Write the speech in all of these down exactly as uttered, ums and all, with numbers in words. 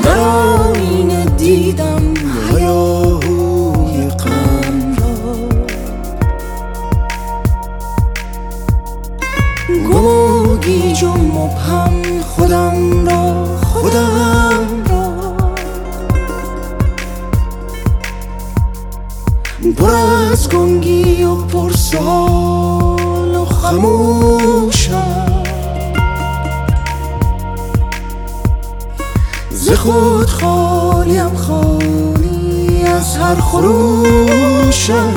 در آینه دیدم هیاهوی غم را، گم و گیج و مبهم خودم را خودم را، پر از گنگی و پرسوال و خموشم، ز خود خالیم خالی از هر خروشم.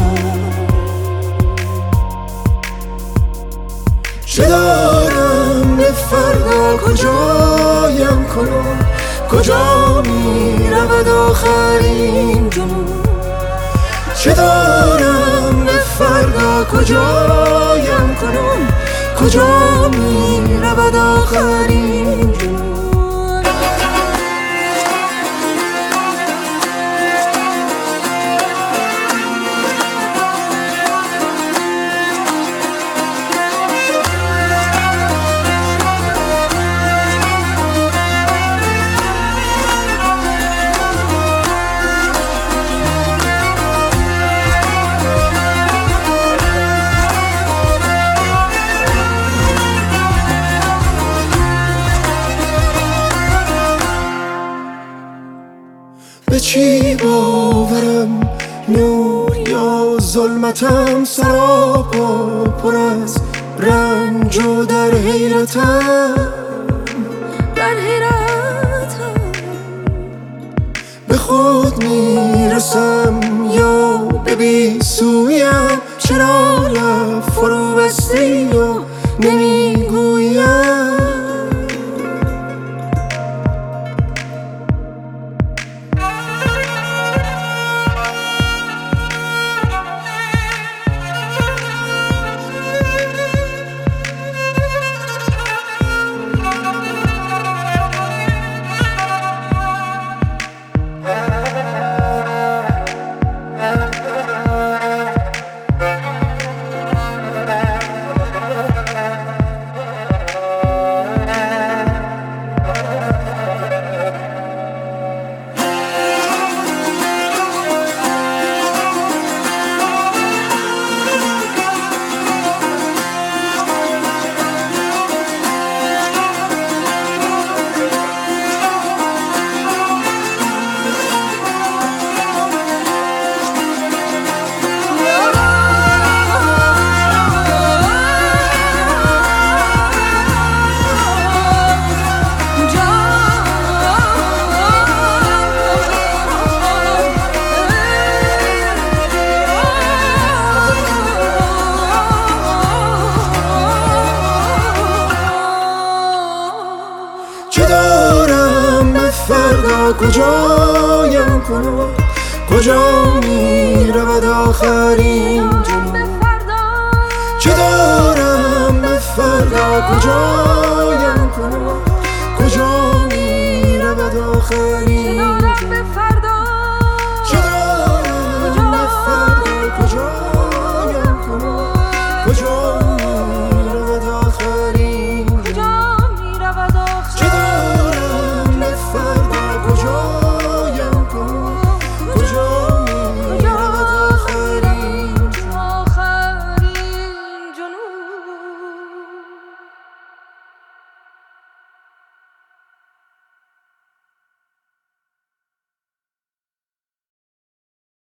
چه دارم به فردا کجایم کنم، کجا می رود آخرین جنون. چه دارم به فردا کجایم کنم، کجا می رود آخرین جنون. به چی باورم، نور یا ظلمتم، سراپا پر از رنج و در حیرتم، در حیرتم. به خود میرسم یا به بی سویم، چرا لب فرو بستی و نمیگویم. چه دارم به فردا کجایم کنم، کجا می رود آخرین جنون. چه دارم به فردا کجا